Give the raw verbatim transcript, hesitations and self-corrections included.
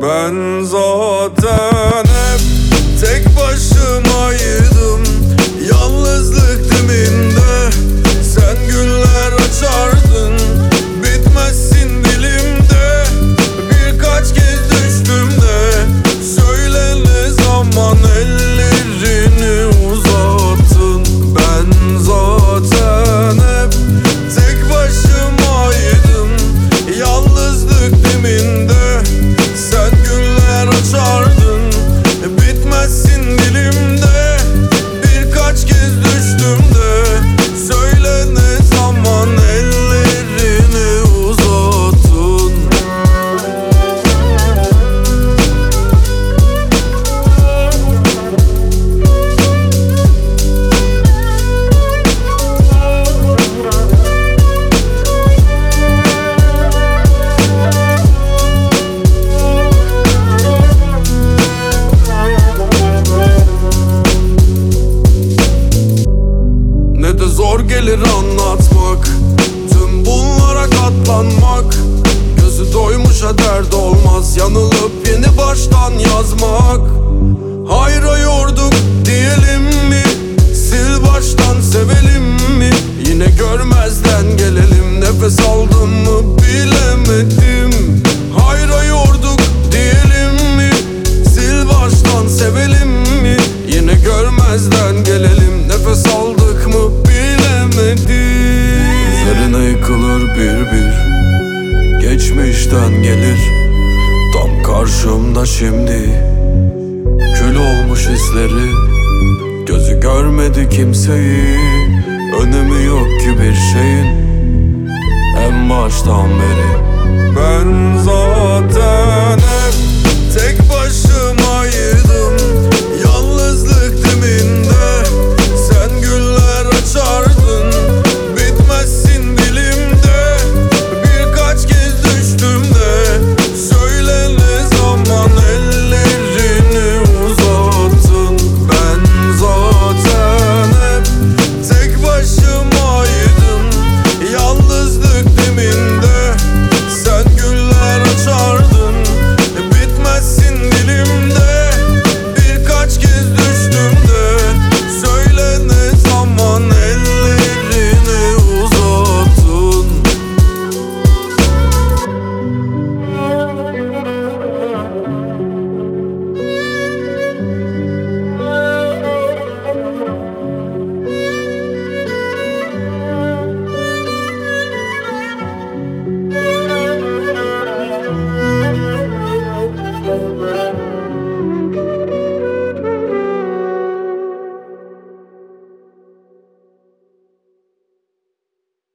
Ben zaten hep tek başımaydım. Yalnızlık diminde sen güller açardın. Bitmezsin dilimde, birkaç kez düştüm de. Söyle ne zaman ellerini uzattın. Ben zaten hep tek başımaydım. Yalnızlık diminde sen güller açardın. Bitmezsin dilimde, birkaç kez düştüm de. Söyle ne zaman ellerini uzattın. Ne de zor gelir anlatmak, tüm bunlara katlanmak. Gözü doymuşa dert olmaz, yanılıp yeni baştan yazmak. Hayra yorduk diyelim mi, sil baştan sevelim mi? Yine görmezden gelelim, nefes aldım mı bilemedim. Hayra yorduk diyelim mi, sil baştan sevelim mi? Yine görmezden gelelim, nefes aldık mı bilemedim. Üzerine yıkılır bir bir, geçmişten gelir. Tam karşımda şimdi, kül olmuş hisleri. Gözü görmedi kimseyi, önemi yok ki bir şeyin en baştan beri. Ben zaten